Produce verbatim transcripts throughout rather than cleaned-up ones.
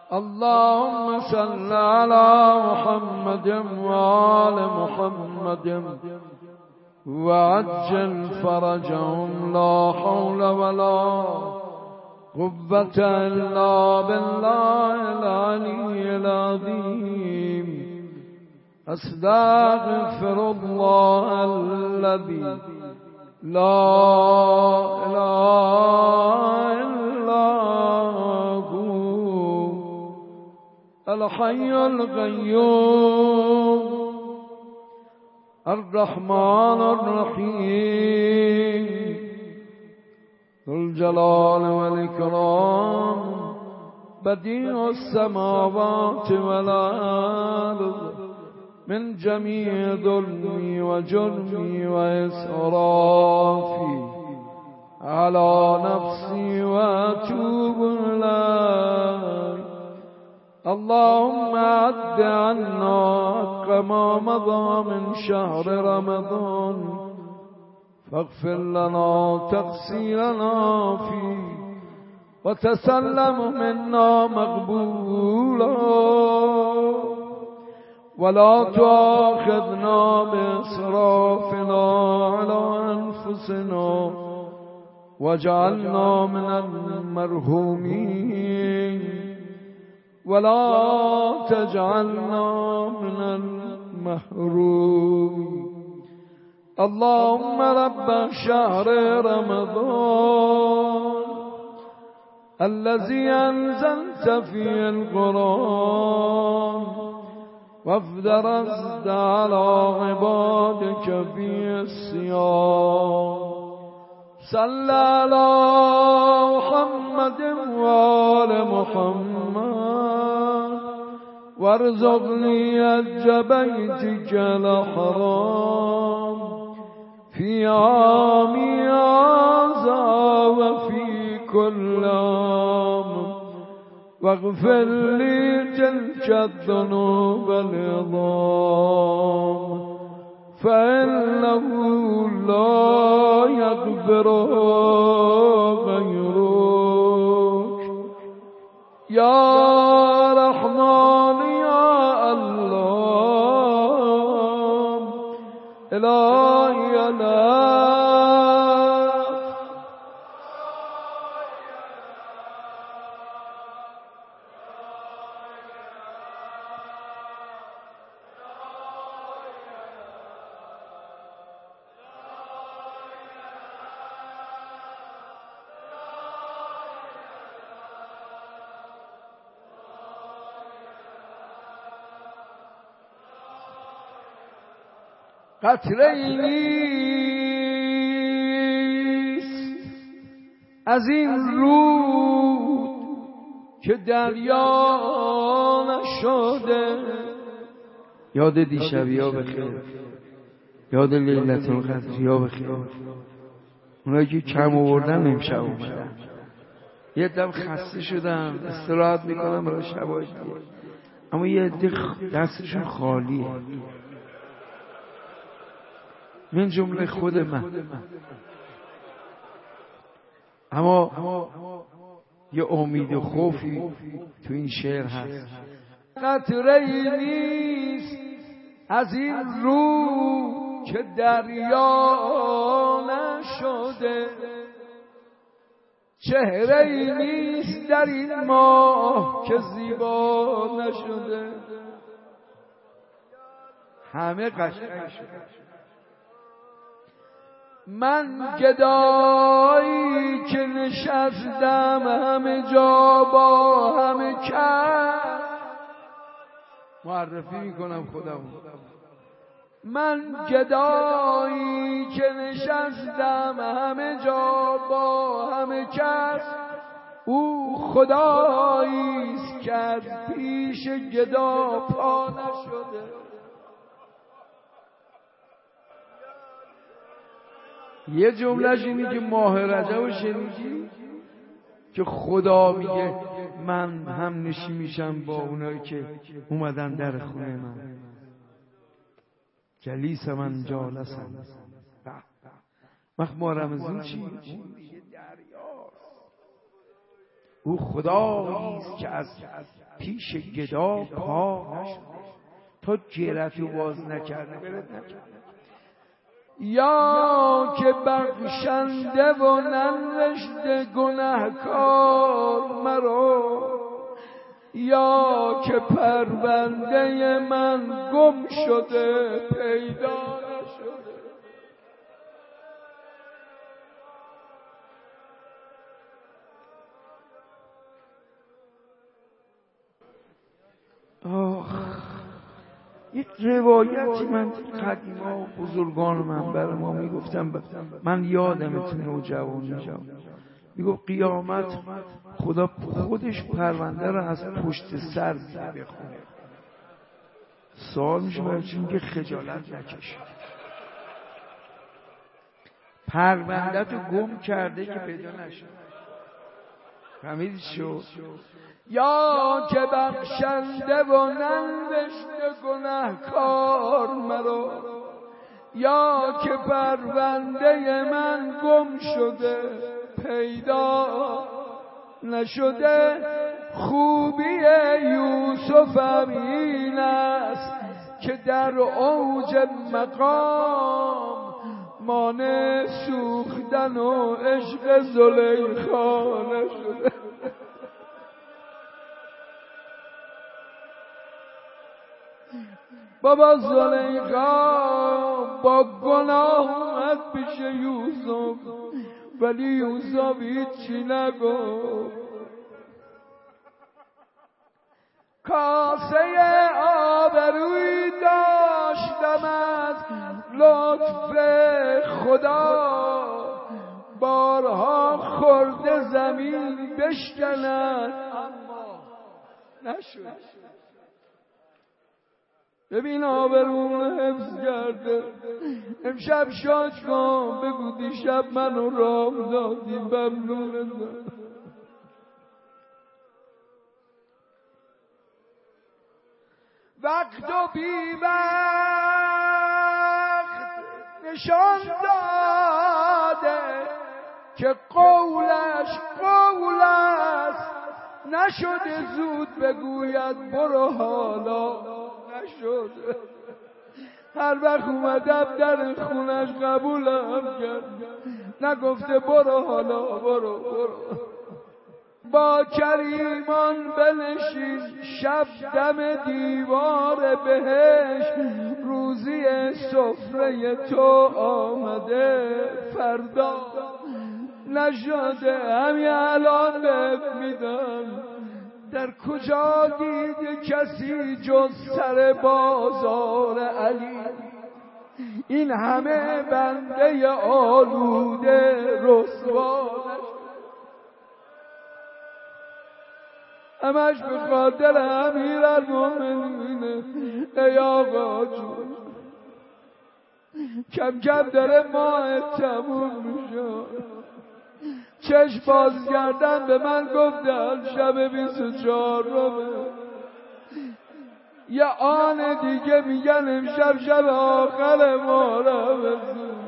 اللهم صل على محمد وآل محمد وعجل فرجهم لا حول ولا قوة إلا بالله العلي العظيم أستغفر الله الذي لا إله إلا هو الحي القيوم الرحمن الرحيم ذو الجلال والإكرام بديع السماوات والأرض من جميع ظلمي وجرمي وإسرافي على نفسي وأتوب إليك. اللهم أعد عنا كما مضى من شهر رمضان فاغفر لنا تقصيرنا فيه وتسلم منا مقبولا ولا تؤاخذنا بإسرافنا على أنفسنا واجعلنا من المرحومين ولا تجعلنا من المحرومين. اللهم رب شهر رمضان الذي أنزلت فيه القرآن وافترضت على عبادك فيه الصيام صل على محمد وآل محمد وارزقني حج بيتك الحرام في عامي هذا وفي كل عام واغفر لي تلك الذنوب العظام فإنه لا يغفر غيرك يا رحمن يا الله إلهي لا قطره نیست از این رود که دریا نشده. یاد دیشبی ها بخیر، یاد لیلت القدری ها بخیر. اونایی که کم آوردن امشب اومدن، یه دم خسته شدم استراحت میکنم برای شبای دیگه، اما یه عده دستشون خالیه، من جمله خود من. اما یه امید و خوفی تو این شعر هست. قطره نیست از این رو که دریا نشده، چهره نیست در این ماه که زیبا نشده. همه قشنگ شده. من گدایی که نشستم همه جا با همه کس، معرفی میکنم خودم. من گدایی که نشستم همه جا با همه کس، او خداییست که از پیش گدا پا نشده. یه جملهش اینی که ماه رجب رو شنیدی که خدا میگه من هم نشی میشم با اونایی که اومدن در خونه من، جلیس من جالسم. وقت ما رمضان چی؟ او خدایی است که از پیش گدا پا نشده، تا جرأتو باز نکرده برد نکرده. یا که بخشنده و ننوشته گنهکار مرا، یا که پرونده من گم شده پیدا نشده. آخ، یک روایتی من قدیما بزرگان من برای ما میگفتم، من یادم تو نوجوانی جا میگفت قیامت خدا خودش پرونده رو از پشت سر بخونه. سوال میشه برای چی؟ میگه خجالت نکش، پرونده تو گم کرده که پیدا نشد. فهمیدی شو؟ یا که بخشنده و ننوشته گنهکار مرا، یا که پرونده من گم شده پیدا نشده. خوبی یوسف این است که در اوج مقام مانع سوختن و عشق زلیخا نشده. بابا زلیخا با گناه اومد پیش یوسف، ولی یوسف هیچی نگفت. کاسه آبرویی داشتم از لطف خدا، بارها خورده زمین بشکند اما نشد. ببین آبروم حفظ کرده. امشب شاد کن، بگو دیشب منو رام دادی، ممنونم. وقت و بی وقت نشان داده که قولش قول است، نشده زود بگوید برو حالا نشده. هر وقت اومدم در خونش قبولم کرد، نگفته برو حالا برو برو. با کریمان بنشین شب دم دیوار بهشت، روزی سفره تو آمده فردا نشده. همین الان بهت میدم، در کجا دیده کسی جز سر بازار علی؟ این همه بنده آلوده رسوا همش به خاطر امیرالمومنینه. ای آقا جون، کم کم داره ماه تموم میشه. چشم باز کردن به من گفتن شب بیست و چهارمه، یه آن دیگه میگن امشب شب آخر محرمه.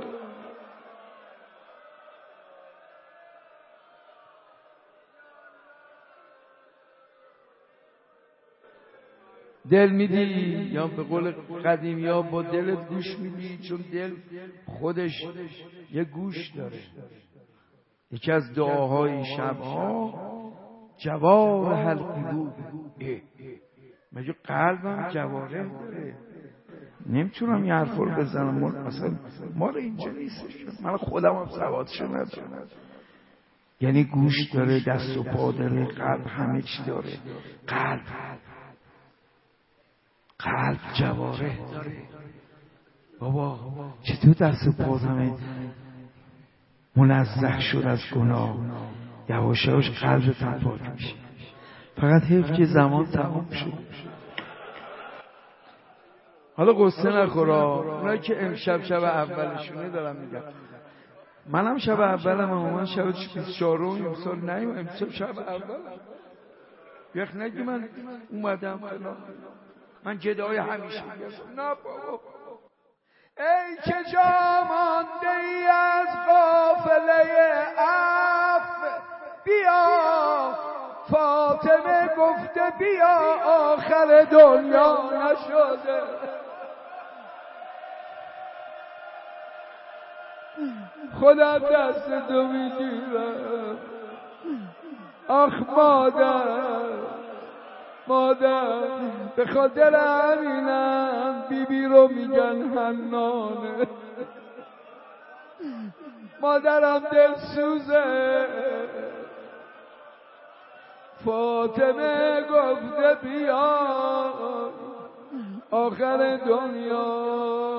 دل میدی یا به قول قدیمی ها با دلت گوش میدی، چون دل خودش یه گوش داره. یکی از دعاهای شبها جوار حلقی بود. مگه قلبم جواره داره؟ نمیتونم یه حرف رو بزنم، اصلا ما رو اینجا نیستش، من خودم هم سوادشو ندارم. یعنی گوش داره، دست و پا داره، قلب همه چی داره. قلب قلب جواره داره. بابا چطور دست و پا همه منزه شد از گناه، یواش یواش قلبت هم پاک میشه. فقط حیف که زمان تمام شد. حالا قصه نخورا، اونایی که امشب شب اولشونه دارم میگم. منم شب اولم، اما من شب بیست و چهارم امسال نیم، امسال شب اولم. یک نگی من اومدم فلان، من جدای همیشه میگم نه بابا. ای که جا مانده ای از قافله عفو، بیا فاطمه گفته بیا آخر دنیا نشده. خودم دست تو میگیرم. آخ مادر مادر به خاطر همینم بی بی رو میگن حنانه. مادرم دلسوزه. فاطمه گفته بیا آخر دنیا.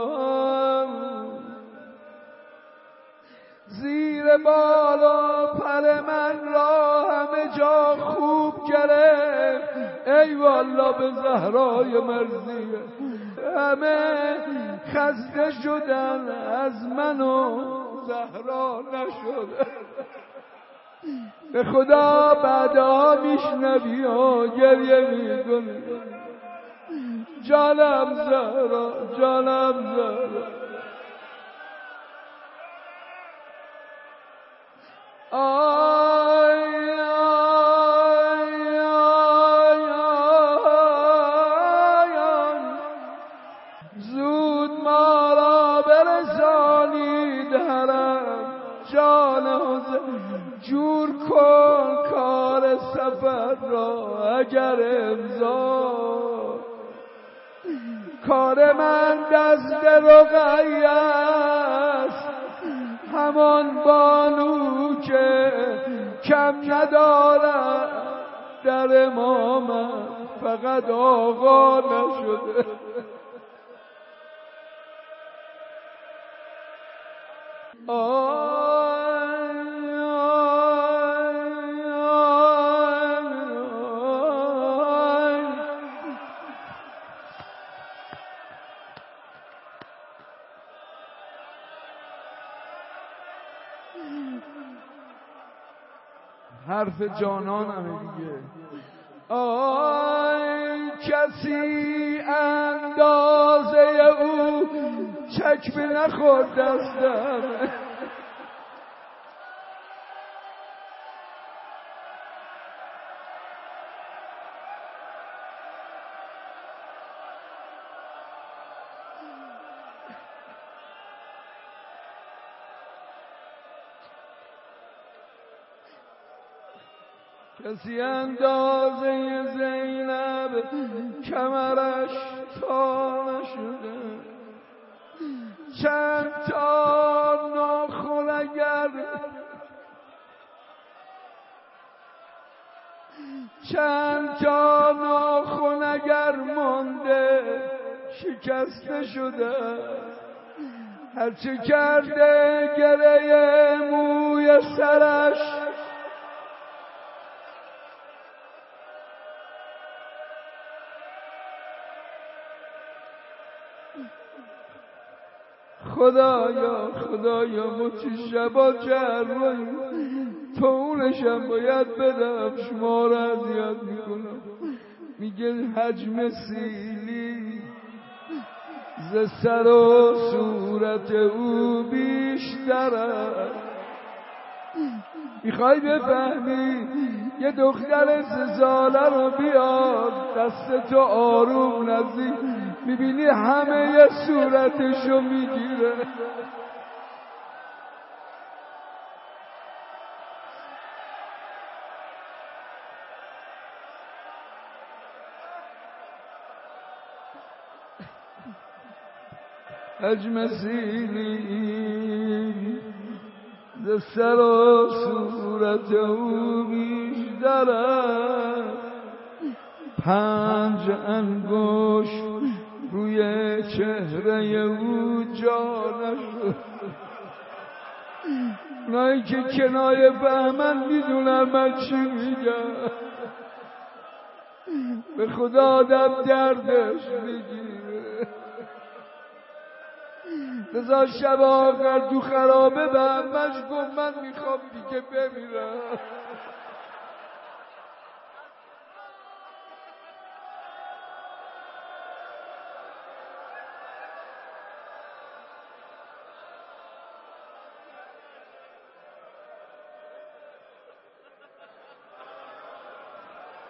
زیر بالا پر من را همه جا خوب گرفت. ای والله به زهرای مرضیه. همه خسته شدن از من و زهرا نشده. به خدا بعدا میشنوی و گریه میکنی. جانم زهرا جانم زهرا. آی آی آی آی آی زود ما را برسانید حرم. جان حسین جور کن کار سفر را اگر امضا. کار من دست رقیه است همان بانو که کم ندارد در امامت فقط آقا نشده. آی آی آی حرف جانانمه دیگه. آی کسی اندازه او چکمه نخورد دستم. کسی اندازه زینب کمرش تا نشده. چند تا ناخن اگر چند تا ناخن اگر مانده شکسته شده. هرچه کرده گره موی سرش خدایا خدایا مچی شبا جرمایی تا اونشم باید بدم. شما را اذیت میکنم. میگه حجم سیلی ز سر و صورت او بیشتره. میخوای بفهمی یه دختر سه ساله رو بیاد دست تو آروم نزدیک میبینی همه یه صورتشو میگیره. حجم سیلی ز سر و صورت او بیشتره. پنج انگشت روی چهره او جا نشد. اونایی که کنایه فهمن میدونن من چی میگم. به خدا آدم دردش میگیره. بذار شب آخر تو خرابه به همش گفت من میخوام دیگه بمیرم.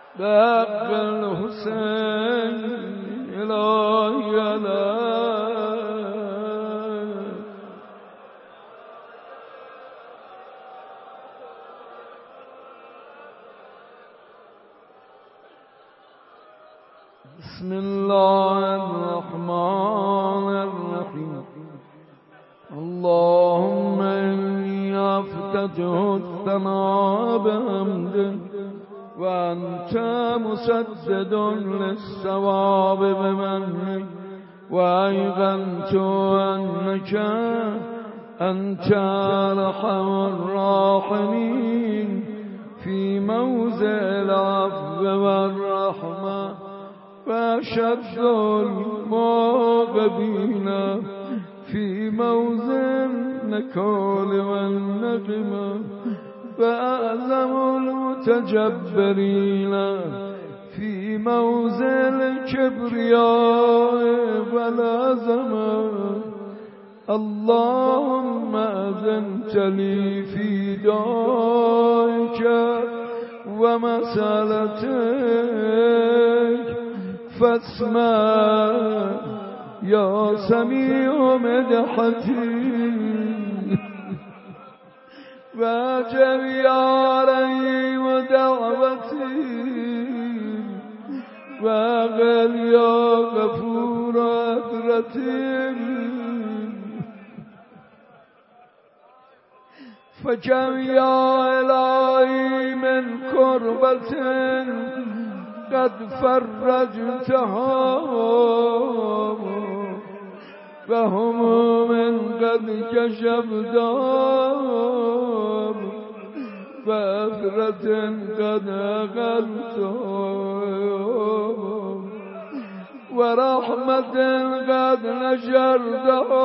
بحق الحسین الهی علیه بسم الله الرحمن الرحیم اللهم إني أفتتح الثناء بحمدك وأنت مسدد للصواب بمنك وأيقنت أنك أنت أرحم الراحمين في موضع العفو والرحمة وأشد المعاقبين في موضع النكال والنقمة وأعظم المتجبرين في موضع الكبرياء والعظمة اللهم أذنت لي في دعائك ومسألتك فاسمع يا سميع مدحتي واجب يا رحيم دعوتي واغفر يا غفور أثرتي فكم يا إلهي من كربة قد فرجتها وهموم قد كشفتها وأثرة قد أغلتها ورحمة قد نشرتها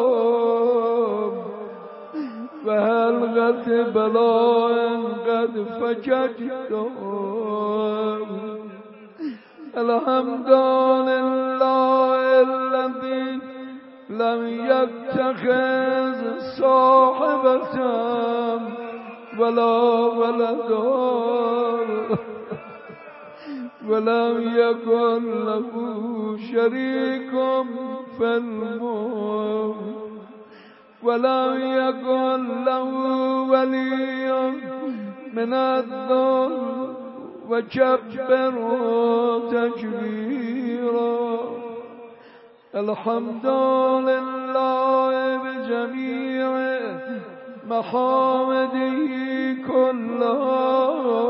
وهلغة بلاء قد فككتها الحمد لله الذي لم يتخذ صاحبة ولا ولدا ولم يكن له شريك في الملك ولم يكن له ولي من الذل وكبره تكبيرا الحمد لله بجميع محامده كلها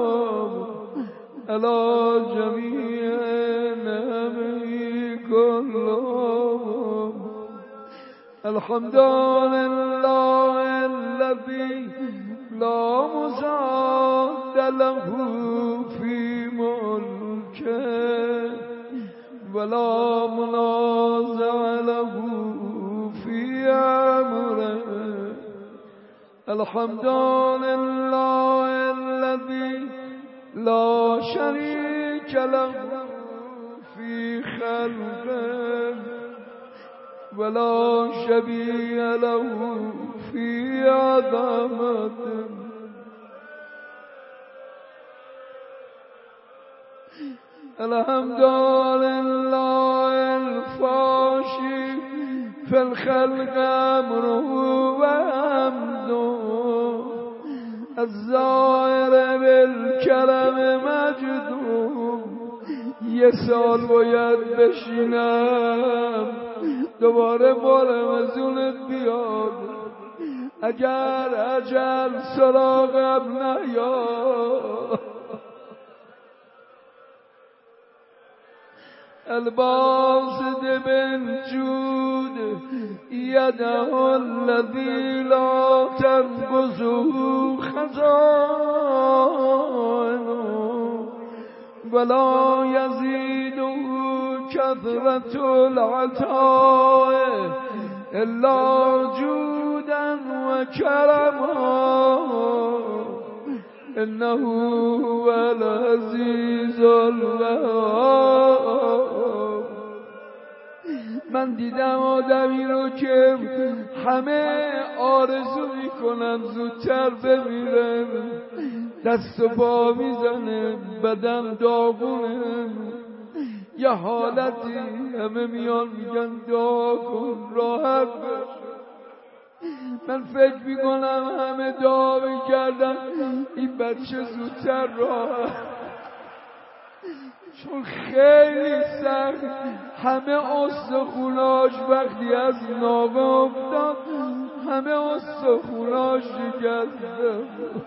على جميع نعمه كلها الحمد لله الذي لا مزاد له في ملكه ولا منازع له في أمره الحمد لله الذي لا شريك له في خلقه ولا شبيه له في عظمته الحمد لله الفاشي في الخلق أمره وحمده الظاهر بالكرم مجده یه سال باید بشینم دوباره بار مزونت بیاد اگر اجل سراغم نیاد الباسط بالجود يده الذي لا تنقصه خزائنه ولا يزيده كثرة العطاء إلا جودا وكرما إنه هو العزيز الوهاب. من دیدم آدمی رو که همه آرزو میکنن زودتر بمیرن، دست و پا میزنه، بدن داغونه، یه حالتی همه میان میگن دعا کن راحت باش. من فکر میکنم همه دعا میکردن این بچه زودتر راحت، چون خیلی سخت همه استخوناش وقتی از ناقه افتاد همه استخوناش شکسته.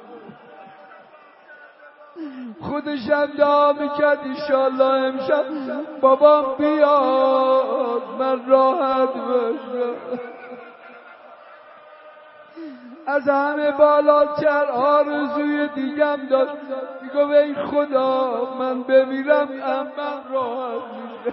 خودش هم دعا میکرد ایشالله امشب بابام بیاد من راحت باشم. از همه بالاتر آرزوی دیگم داشت، میگم ای خدا من بمیرم من راحت میشم.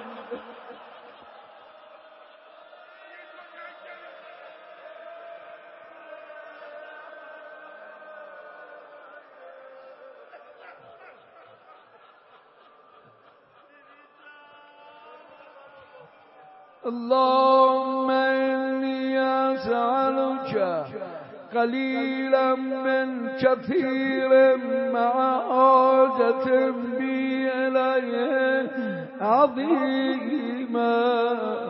اللهم إني أسألك قليلا من كثير مع حاجة بي إليه عظيما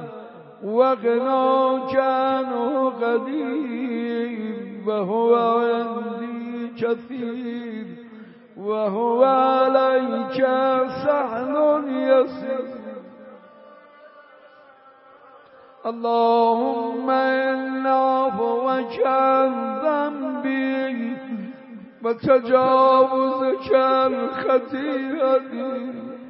وغناك عنه قديم وهو عندي كثير وهو عليك سهل يسير. اللهم إن عفوك عن ذنبي وتجاوزك عن خطيئتي.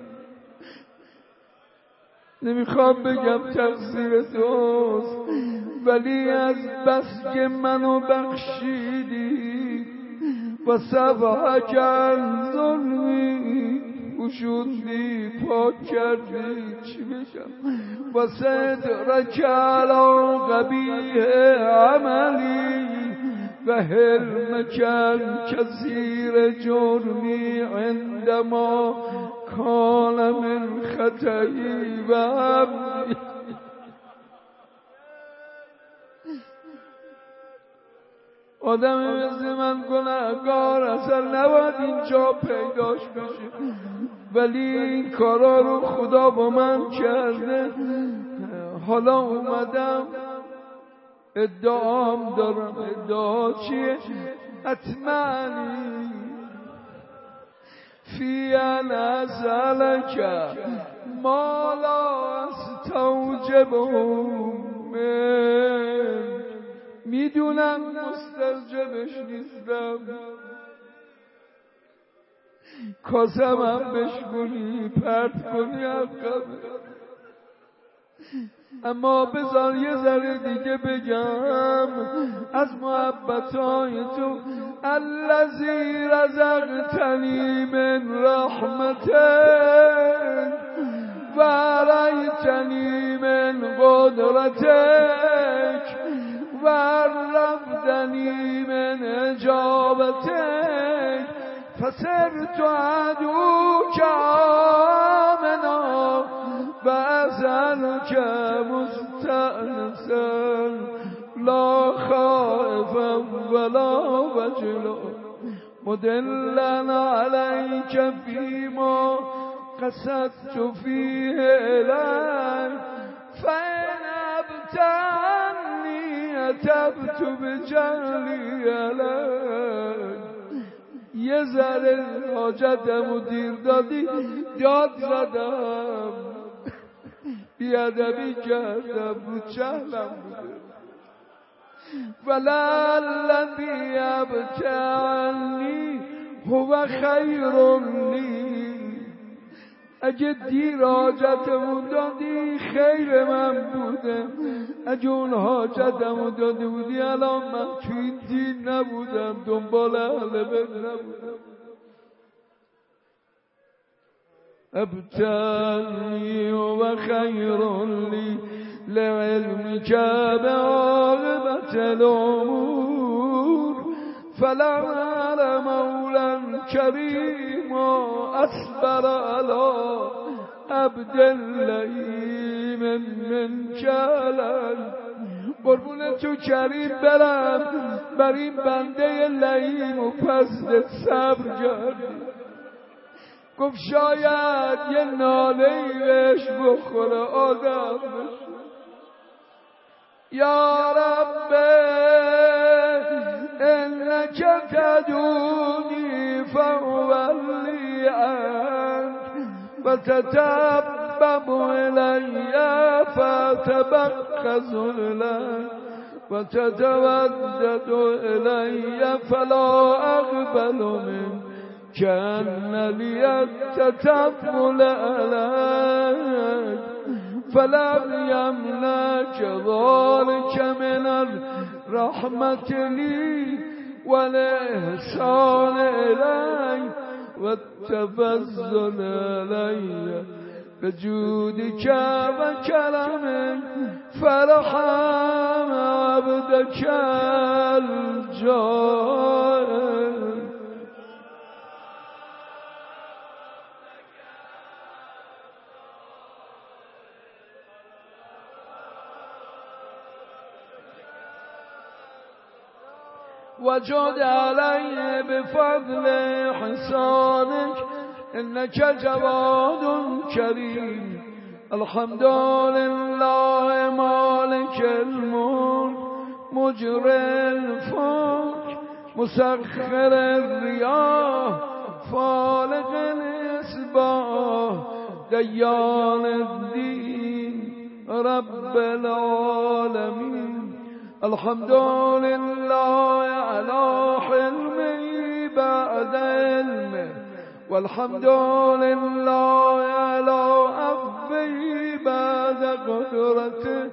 نمیخوام بگم تقصیر توست، ولی از بس که منو بخشیدی و صفحک عن ظلمی پوشوندی پاک کردی چی بشم و صدرک علی قبیح عملی و حلمک عن کثیر جرمی عندما کان من خطئی و عملی. آدمی مثل من گناهکار اصلا نباید اینجا پیداش بشه، ولی این کارا رو خدا با من کرده. حالا اومدم ادعام دارم. ادعا چیه؟ اطمعنی فی ان اسألک ما لا استوجبه من. میدونم مستوجبش نیستم، کاسمم بشکنی پرت کنی عقبه، اما بذار یه ذره دیگه بگم از محبتای تو. الذی رزقتنی من رحمتک و رأیتنی من قدرتک و رفدنی من اجابتک فسرت عدوک آمنا و اسألک مستأنسا لا خائفا ولا وجلا مدلا علیک فیما قصدت فیه الیک فإن ابتعنی اتبت بجهلی علیک. یه ذره حاجتمو دیر دادی داد زدم، بیادبی کردم رو چهلم بوده. ولعلذی ابتعنی هو خیر لی. اگه دیر حاجتمو دادی خیر من بوده، اگه اون حاجتمو داده بودی الان من تو این دین نبودم، دنبال اهل بیت نبودم. ابتلی و خیر لی لعلمک بعاقبت الامور فلعل مولا کریما اصبر علی عبد اللئیم من کلل قربون تو کریم برم بر این بنده لعیم و پست صبر کردی. گفت شاید یه ناله‌ای بهش بخوره آدم بشه. یا رب انک تدونی فولی عنک و تتبب الی فتبخز لک و تتودد الی فلا اقبل منک كأن لي التتبل عليك فلم يملك ذلك من الرحمة لي والإحسان إلي والتفضل علي بجودك وكرمك فارحم عبدك الجائر. وجد علي بفضل إحسانك إنك جواد كريم. الحمد لله مالك الملك مجري الفلك مسخر الرياح فالق الإصباح ديان الدين رب العالمين. الحمد لله على حلمه بعد علمه والحمد لله على عفوه بعد قدرته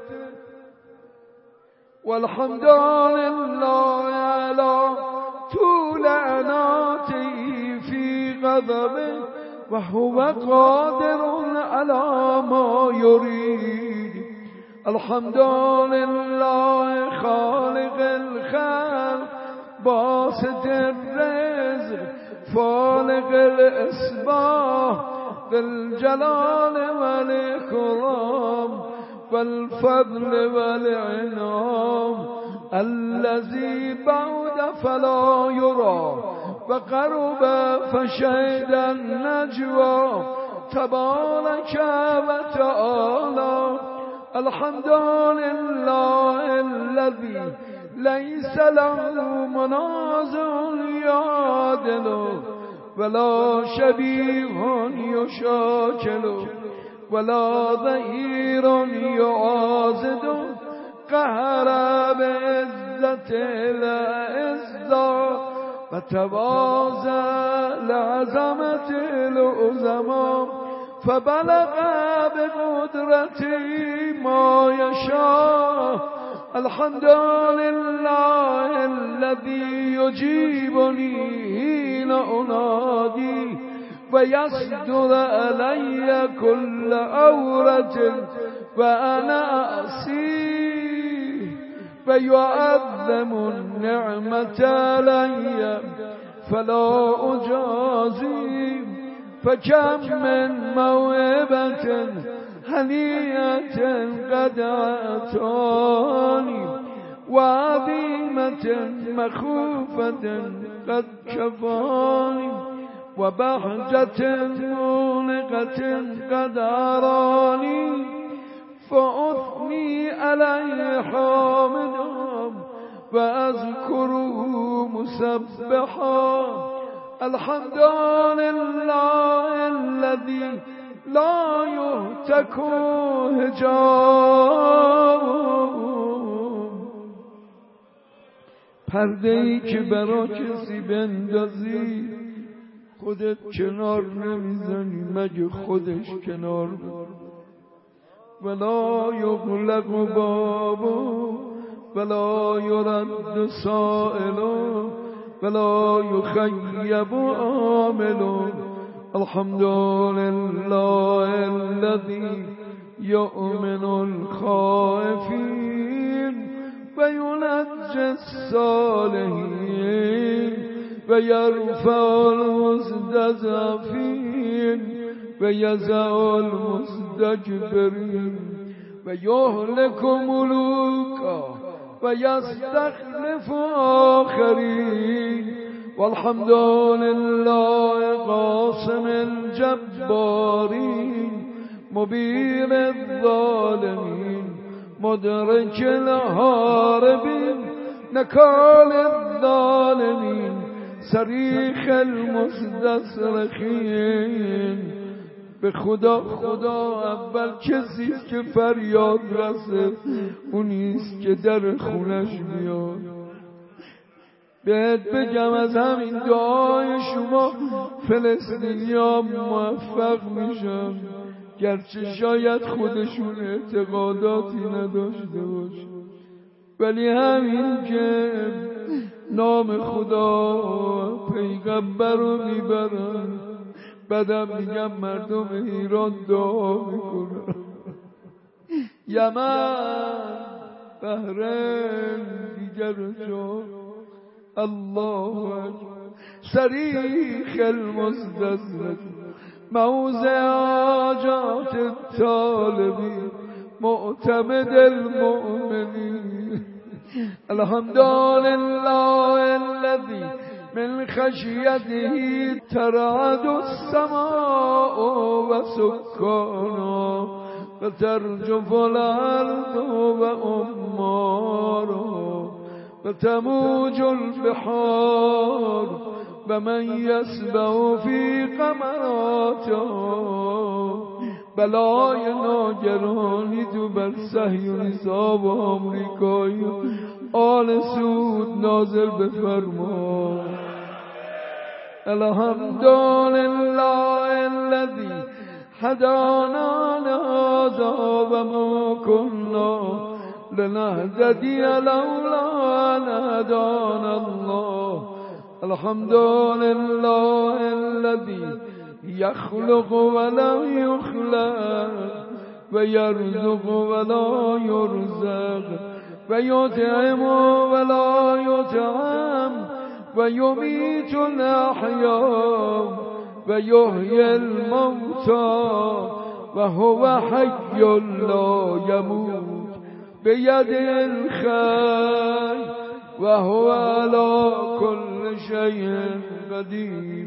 والحمد لله على طول عناته في غضبه وهو قادر على ما يريد. الحمد لله خالق الخلق باسط الرزق فالق الإصباح ذي الجلال والإكرام والفضل والإنعام الذي بعد فلا يرى وقرب فشهد النجوى تبارك وتعالى. الحمد لله الذي ليس له منازع يعادله ولا شبيه يشاكله ولا ظهير يعازده قهر بعزة العزة وتواضع لعظمة العظماء فبلغ بقدرته ما يشاء. الحمد لله الذي يجيبني حين أنادي ويصدر علي كل أورة وأنا أعصيه ويعظم النعمة علي فلا أجازي. فكم من موهبة هنيئة قد أعطاني وعظيمة مخوفة قد كفاني وبهجة مونقة قد أراني فأثني عليه حامدا وأذكره مسبحا. الحمد لله الذي لا يهتك حجابه. پرده‌ای که برا کسی بندازی خودت کنار نمیزنی مگه خودش کنار بزنی. ولا یغلق بابه ولا یرد سائله ولا يخيب عامل. الحمد لله الذي يؤمن الخائفين وينجي الصالحين ويرفع المستضعفين ويزع المستكبرين ويهلك ملوكا ويستخلف آخرين والحمد لله قاسم الجبارين مبين الظالمين مدرك الهاربين نكال الظالمين صریخ المستصرخین. به خدا خدا اول کسی که فریاد رسه اونیست که در خونش میاد. بهت بگم از همین دعای شما فلسطینی‌ها موفق میشن، گرچه شاید خودشون اعتقاداتی نداشته باشه، ولی همین که نام خدا پیغمبر رو میبرن، بعدم میگم مردم ایران دعا میکنن. یمن، بحرین، دیگر جا الله اکبر. صریخ المستضعف موضع حاجات الطالبین معتمد المؤمنین. الحمد لله الذي من خشيته ترعد السماء وسكانها وترجف الأرض وأمارها وتموج البحار ومن يسبح في قمراتها. بلای ناگرانی تو بر صهیونیست‌ها و آمریکایی آل سعود نازل بفرما. الحمد لله الذي هدانا لهذا وما كنا لنهتدي لولا أن هدانا الله. الحمد لله الذي يخلق ولا يخلق ويرزق ولا يرزق ويطعم ولا يطعم ويميت الأحياء ويحيي الموتى وهو حي لا يموت بيده الخير وهو على كل شيء قدير.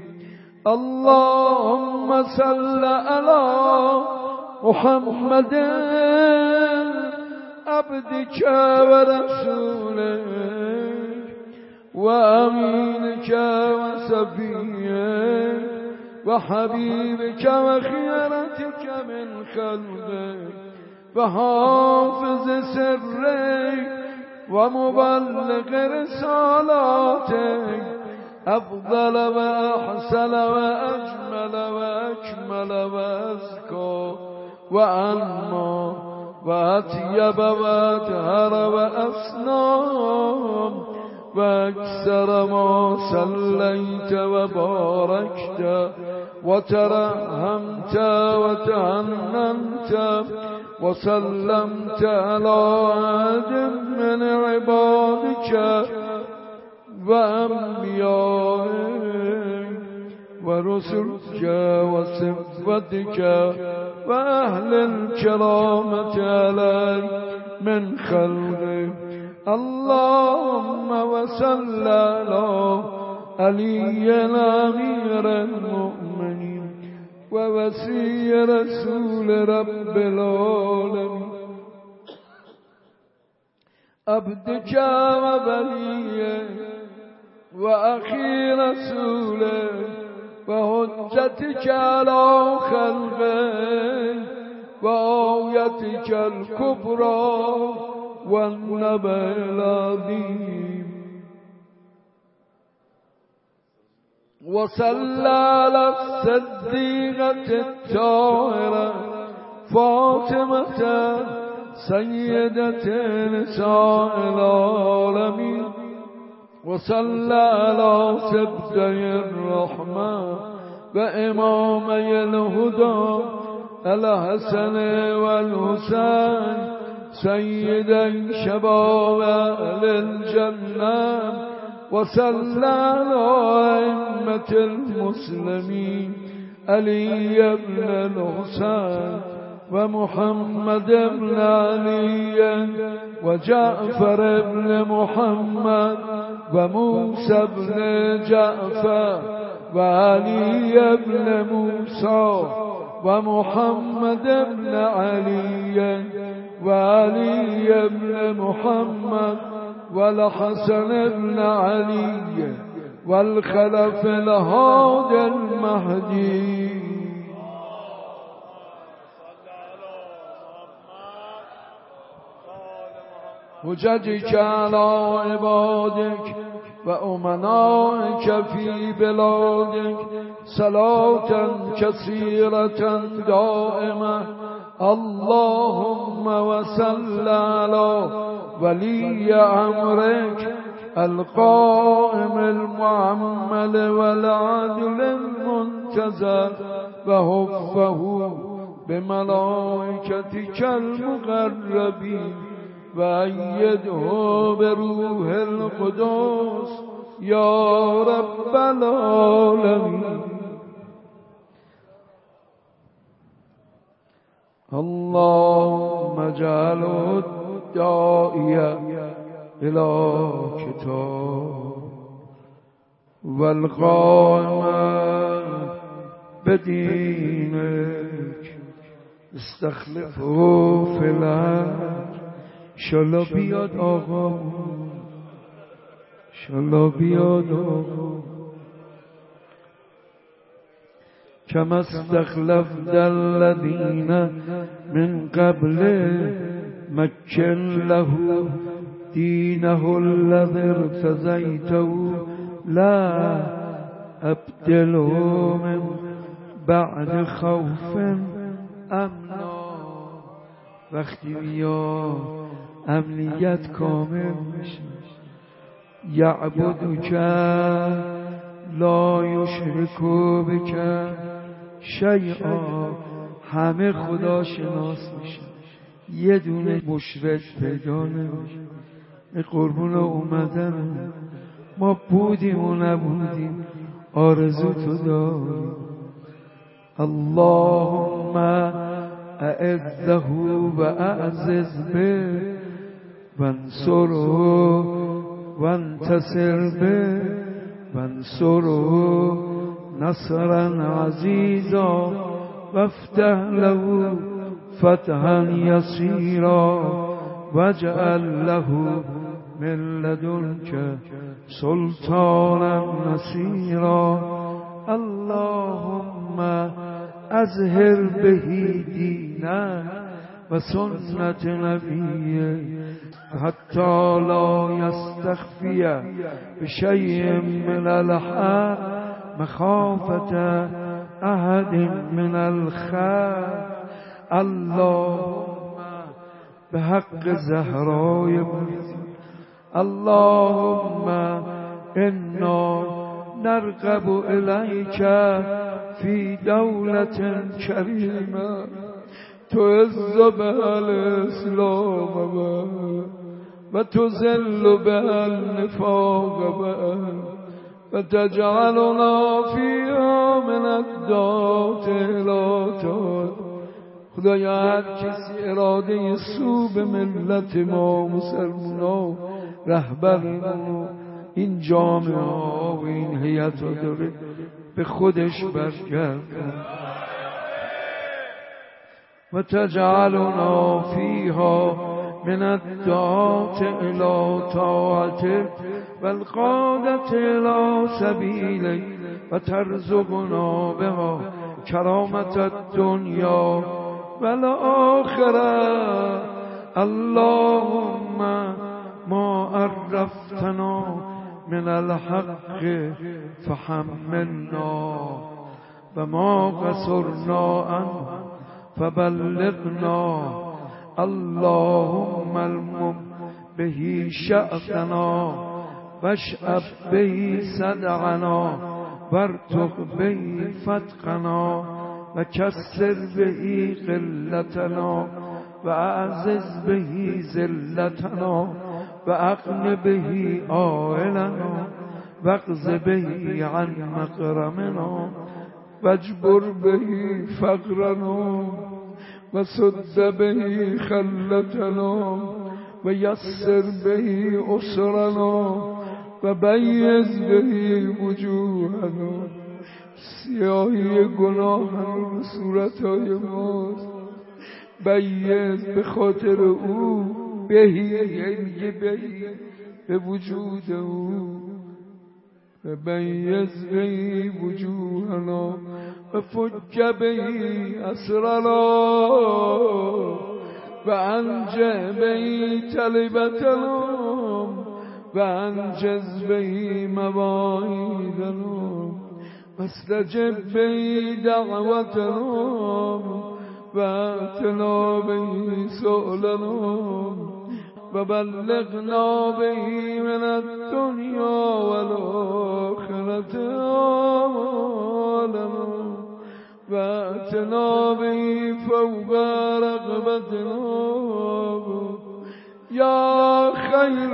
اللهم صل على محمد عبدك ورسولك وأمينك وصفيك وحبيبك وخيرتك من خلقك وحافظ سرك ومبلغ رسالاتك أفضل وأحسن وأجمل وأكمل وأزكى وأنمى وأطيب وأطهر وأصنع وأكثر ما صليت وباركت وترحمت وتهننت وسلمت على أحد من عبادك وأنبيائك ورسلك وصفتك وأهل الكرامة عليك من خلقك. اللهم وصل على علي أمير المؤمنين ووصي رسول رب العالمين عبدك ووليك وأخي رسولك وحجتك على خلقك وآيتك الكبرى والنبأ العظيم. وصلى على الصديقة الطاهرة فاطمة سيدة نساء العالمين. وصلى على سبتي الرحمة وإمامي الهدى الحسن والحسين سيدي شباب أهل الجنة. وصلى على أئمة المسلمين علي بن الحسين ومحمد بن علي وجعفر بن محمد وموسى بن جعفر وعلي بن موسى ومحمد بن علي وعلي بن محمد والحسن بن علي والخلف الهادي المهدي حججك على عبادك وأمنائك في بلادك صلاة كثيرة دائمة اللهم وصل على ولي أمرك القائم المعمل والعدل المنتظر وحفه بملائكتك المقربين وأيده بروح القدس يا رب العالمين. اللهم اجعله الداعي إلى كتاب والقائم بدينك استخلفه في الأرض. شالا بیاد آقا، شالا بیاد آقا. كما استخلفت الذين من قبل مكن له دينه الذي ارتضيته لا أبدله من بعد خوف امنا. وقتی بیا امنیت کامل میشه. یعبدک لا یشرکو بک شیئا. همه خدا شناس میشه، یه دونه مشرک پیدا نمیشه. قربون اومدن ما بودیم و نبودیم، آرزو تو داریم. اللهم اعزه و اعزز به وانصره وانتصر به وانصره نصرا عزیزا وافتح له فتحا یسیرا واجعل له من لدنک سلطانا نصیرا. اللهم اظهر به دینه و سنت نبیه حتی لا یستخفی بشیء من الحق مخافت احد من الخلق. اللهم به حق زهرای بزرگ اللهم انا نرغب الیک فی دولت کریمه تعز بها الاسلام و تذل بها النفاق و تجعلنا فیها من الدعاة الی طاعتک. خدایا هر کسی اراده سو به ملت ما مسلمان رهبرمون این جامعه ها و این هیئت ها داره به خودش برگرد و تجعلنا فیها من الدعاة الی طاعتک و القادة الی سبیلک و ترزقنا بها کرامت الدنیا و الاخره. اللهم ما عرفتنا من الحق فحملنا و ما قصرنا عنه فبلغنا. اللهم المم به شأتنا واشعب به صدعنا وارتق به فتقنا و کسر به قلتنا و اعزز به ذلتنا و اقن به عائلنا و اقض به عن مقرمنا واجبر به فقرنا و سد بهی خلتنا و یسر بهی اسرنا و بیز بهی وجوهنا. سیاهی گناه همون صورتهای ماست، بیز به خاطر او، بهی یعنی بهی به وجود او، و بیز بهی وجوهنا و فج بهی اسرنا و انج بهی طلبتنا و انجز بهی مواعیدنا و استجب بهی دعوتنا و اتنا بهی سؤلنا و بلغنا بهی من الدنیا والآخرة آمالنا و اتنا بهی فوق رغبتنا یا خیر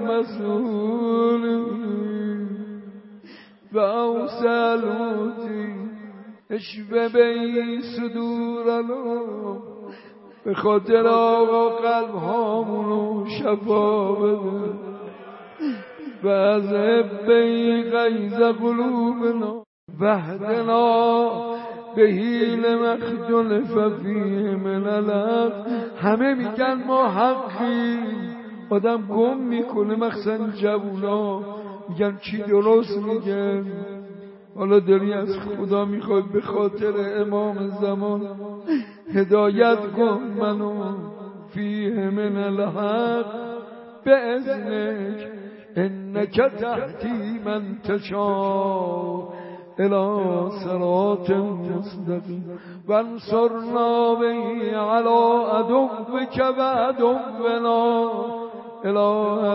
المسئولین و اوسع المعطین. اشفه بهی صدورنا، به خاطر آقا قلب هامونو شفا بده و اذهب بهی غیظ قلوبنا وحدنا بهی لما اختلف فیه من الحق. همه میگن ما حقی، آدم گم میکنه، مخصوصا جوونا میگن چی درست میگن. حالا داری از خدا میخوای به خاطر امام زمان هدایت کن منو فیه من الحق باذنک انک تهدی من تشاء الى صراط مستقیم و انصرنا بهی علی عدوک و عدونا اله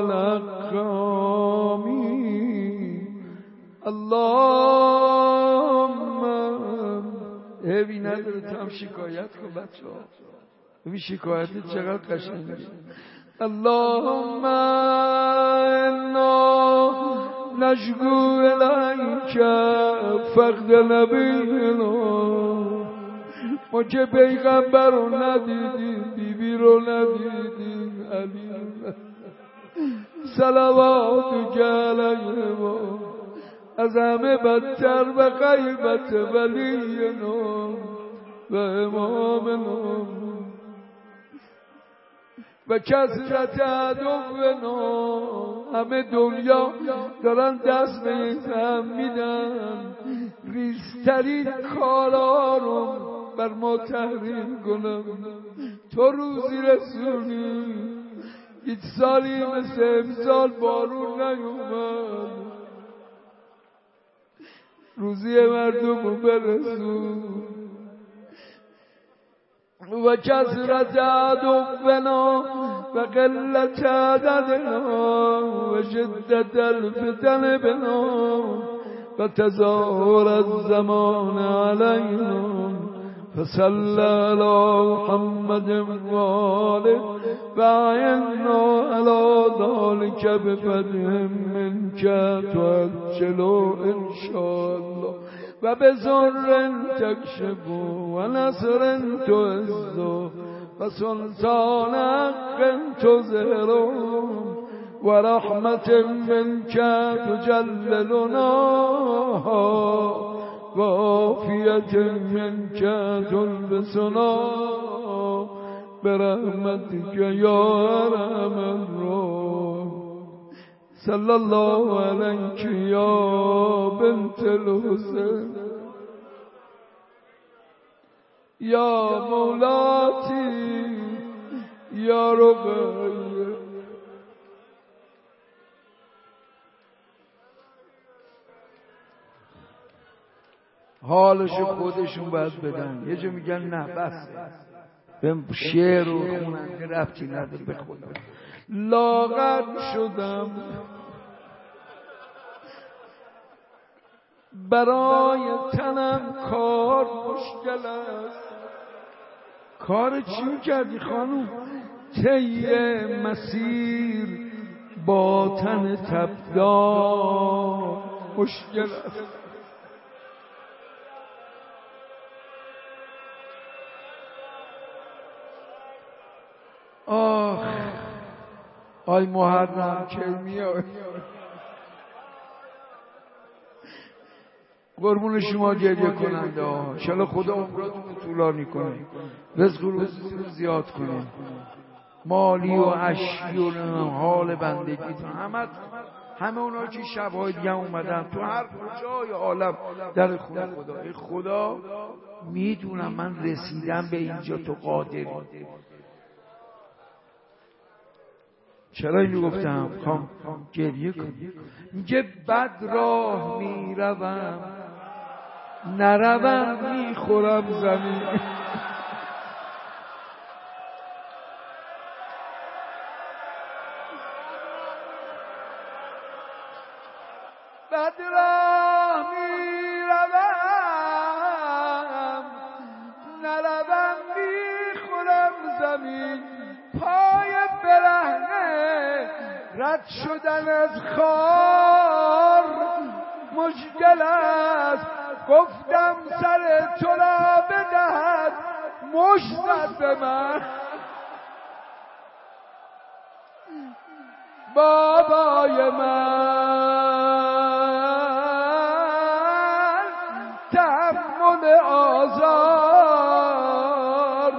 الاقامی. اللهم هیوی نداره، تو هم شکایت کن بچه ها، ببین شکایت چقدر قشنگه. اللهم انا نشکو الیک فقد نبینا. ما که پیغمبر رو ندیدیم، بیبی رو ندیدیم، علی رو ندیدیم، صلواتک علیه ما از همه بدتر و غیبت ولینا و امامنا و کثرت عدونا. همه دنیا دارن دست به این هم میدن ریزترین کارا رو بر ما تحریم کنن. تو روزی رسونی، هیچ سالی مثل امسال بارون نیومد، روزی مردم رو برسون. و کثرت عدونا و قلت عددنا و شدت الفتن بنا و تظاهر الزمان علینا. فصل علی محمد و آله و اعنا علی ذلک بفتح منک تعجل انشاءالله و بزر تکشف و نصر تعز و سلطان حق تظهر و رحمت منک تجللنا و عافیت منک تلبسنا برحمتک یا ارحم الراحمین. صلی الله علیک یا بنت الحسین یا مولاتی یا رقیه. حالشو خودشون باید بدن. یه جا میگن نه بس به شعر و خوننده ربطی نداره به خدا. لاغر شدم برای تنم کار مشکل است. کار چی کردی خانوم؟ طی مسیر با تن تبدار مشکل است. آخ آی محرم که میاد قربون شما گریه کننده ها، انشالله خدا عمراتون رو طولانی کنه، رزق و روزیتون رو زیاد کنه، مالی و عشقی و حال بندگیتون، همه همه اونا که شبهای دیگه اومدن تو هر کجای عالم در خونه خدا، ای خدا میدونم من رسیدم به اینجا، تو قادری. چرا اینو گفتم؟ خواهم گریه کنم. میگه بد راه میروم نروم میخورم زمین. بد راه میروم نروم میخورم زمین، پای برهنه رد شدن از خار مشکل است، گفتم سر تو را بدهد مشت به من. بابای من تحمل آزار،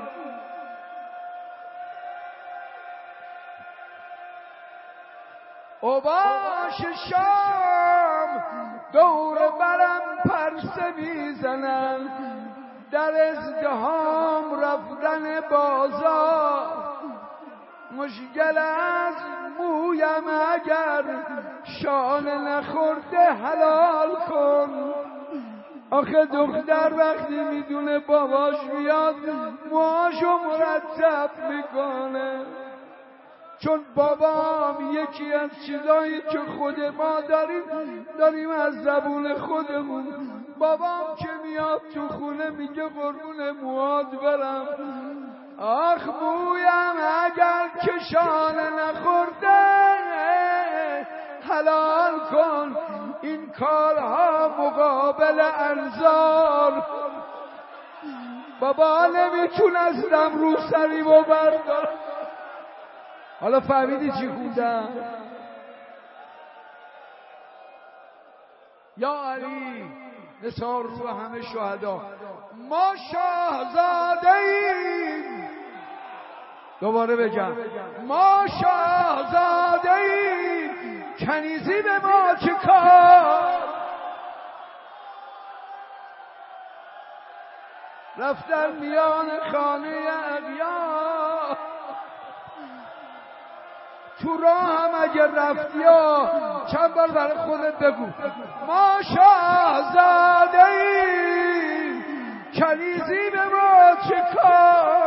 اوباش شام دور برم پرسه میزنن، در ازدهام رفتن بازار مشکل از مویم اگر شانه نخورده حلال کن. آخه دختر وقتی میدونه باباش میاد موهاشو مرتب میکنه، چون بابام یکی از چیزایی که خود ما داریم داریم از زبون خودمون. بابام که میاد تو خونه میگه قربون موهات برم، آخ مویم اگر که شانه نخورده حلال کن. این کارها مقابل انظار، بابا نمیتونستم رو سری و بردار. حالا فهمیدی چی خوندم؟ یا علی نثار رو همه شهدا، ما شاهزاده ایم. دوباره بگم ما شاهزاده ایم، کنیزی به ما چه کار؟ رفتن میان خانه اغیار، تو راه هم اگر رفتی ها چند بار برای خودت بگو ما شاهزاده ایم، کنیزی به ما چه کار؟